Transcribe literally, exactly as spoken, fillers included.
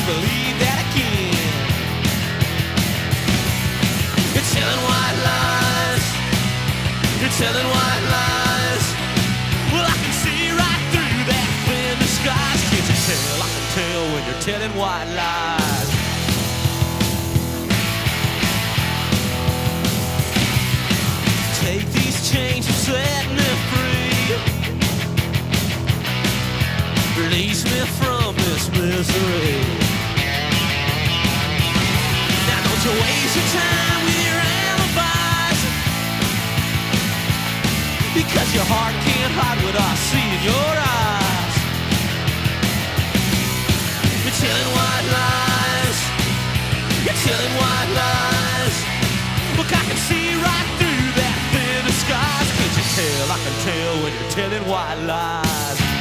believe that I can. You're telling white lies. You're telling white lies. Well, I can see right through that thin disguise. Can't you tell? I can tell when you're telling white lies. Take these chains and set me free. Release me from this misery. Now don't you waste your time with your alibis, because your heart can't hide what I see in your eyes. You're telling white lies. You're telling white lies. Look, I can see right through that thin disguise. Can't you tell? I can tell when you're telling white lies.